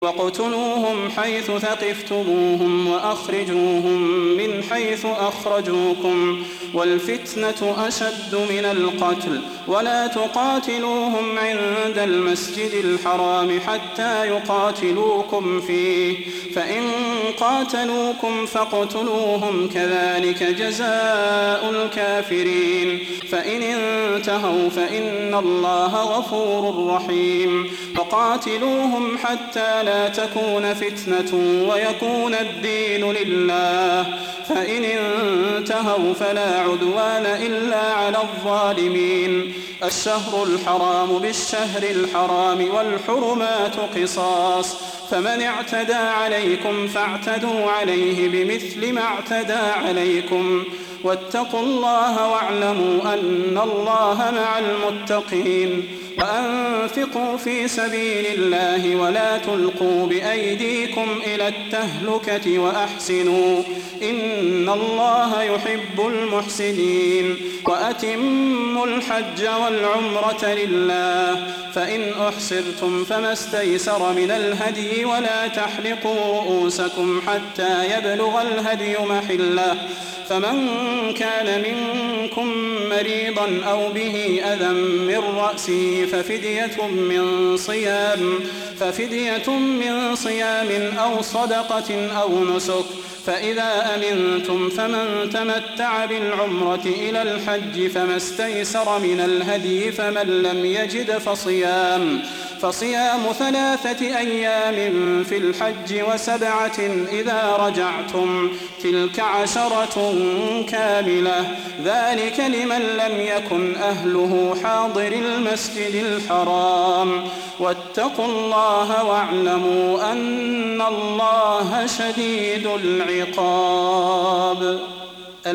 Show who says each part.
Speaker 1: واقتلوهم حيث ثقفتموهم وأخرجوهم من حيث أخرجوكم والفتنة أشد من القتل ولا تقاتلوهم عند المسجد الحرام حتى يقاتلوكم فيه فإن قاتلوكم فاقتلوهم كذلك جزاء الكافرين فإن انتهوا فإن الله غفور رحيم فقاتلوهم حتى لا تكون فتنة ويكون الدين لله فإن انتهوا فلا عدوان إلا على الظالمين الشهر الحرام بالشهر الحرام والحرمات قصاص فمن اعتدى عليكم فاعتدوا عليه بمثل ما اعتدى عليكم واتقوا الله واعلموا أن الله مع المتقين وأنفقوا في سبيل الله ولا تلقوا بأيديكم إلى التهلكة وأحسنوا إن الله يحب المحسنين وأتموا الحج والعمرة لله فإن أحصرتم فما استيسر من الهدي ولا تحلقوا رؤوسكم حتى يبلغ الهدي محله فمن كان منكم مريضا أو به أذى من رأسه ففدية من صيام أو صدقة أو نسك فإذا أمنتم فمن تمتع بالعمرة إلى الحج فما استيسر من الهدي فمن لم يجد فصيام 3 أيام في الحج و7 إذا رجعتم تلك 10 كاملة ذلك لمن لم يكن أهله حاضر المسجد الحرام واتقوا الله واعلموا أن الله شديد العقاب